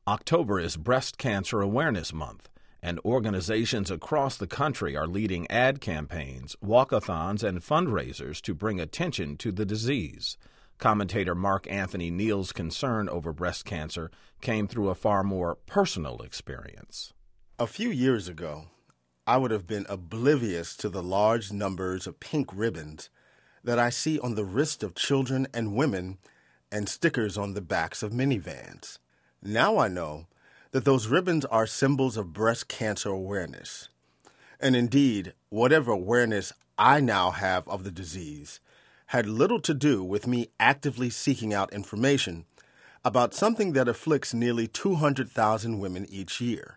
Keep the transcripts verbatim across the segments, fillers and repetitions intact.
October is Breast Cancer Awareness Month, and organizations across the country are leading ad campaigns, walkathons, and fundraisers to bring attention to the disease. Commentator Mark Anthony Neal's concern over breast cancer came through a far more personal experience. A few years ago, I would have been oblivious to the large numbers of pink ribbons that I see on the wrists of children and women and stickers on the backs of minivans. Now I know that those ribbons are symbols of breast cancer awareness. And indeed, whatever awareness I now have of the disease had little to do with me actively seeking out information about something that afflicts nearly two hundred thousand women each year.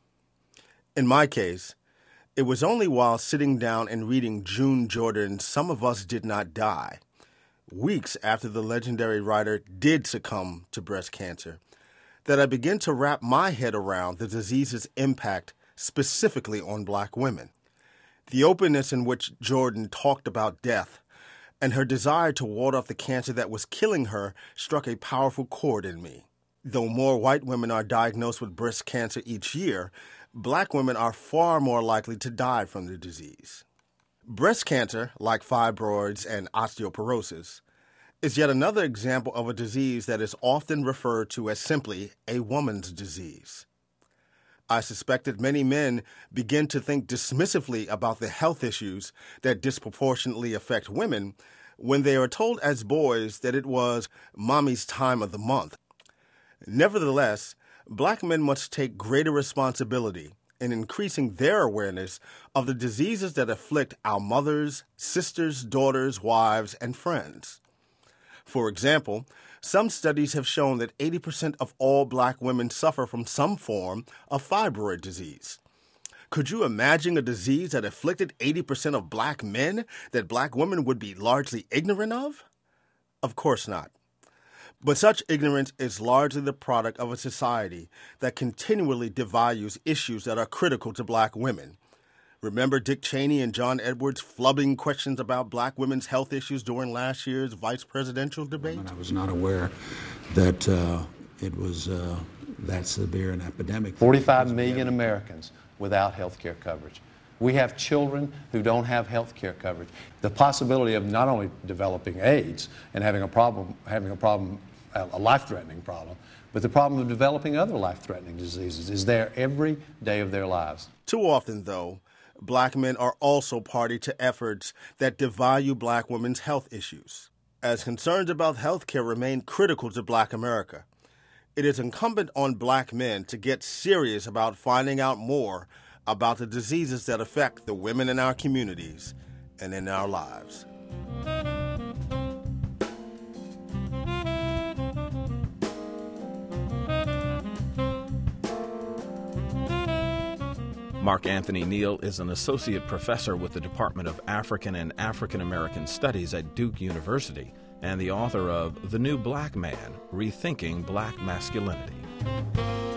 In my case, it was only while sitting down and reading June Jordan's Some of Us Did Not Die, weeks after the legendary writer did succumb to breast cancer, that I began to wrap my head around the disease's impact specifically on black women. The openness in which Jordan talked about death and her desire to ward off the cancer that was killing her struck a powerful chord in me. Though more white women are diagnosed with breast cancer each year, black women are far more likely to die from the disease. Breast cancer, like fibroids and osteoporosis, is yet another example of a disease that is often referred to as simply a woman's disease. I suspect that many men begin to think dismissively about the health issues that disproportionately affect women when they are told as boys that it was mommy's time of the month. Nevertheless, black men must take greater responsibility in increasing their awareness of the diseases that afflict our mothers, sisters, daughters, wives, and friends. For example, some studies have shown that eighty percent of all black women suffer from some form of fibroid disease. Could you imagine a disease that afflicted eighty percent of black men that black women would be largely ignorant of? Of course not. But such ignorance is largely the product of a society that continually devalues issues that are critical to black women. Remember Dick Cheney and John Edwards flubbing questions about black women's health issues during last year's vice presidential debate? I was not aware that uh, it was uh, that severe an epidemic. forty-five million Americans without health care coverage. We have children who don't have health care coverage. The possibility of not only developing AIDS and having a problem, having a problem, a life-threatening problem, but the problem of developing other life-threatening diseases is there every day of their lives. Too often, though, black men are also party to efforts that devalue black women's health issues. As concerns about health care remain critical to black America, it is incumbent on black men to get serious about finding out more about the diseases that affect the women in our communities and in our lives. Mark Anthony Neal is an associate professor with the Department of African and African American Studies at Duke University and the author of The New Black Man: Rethinking Black Masculinity.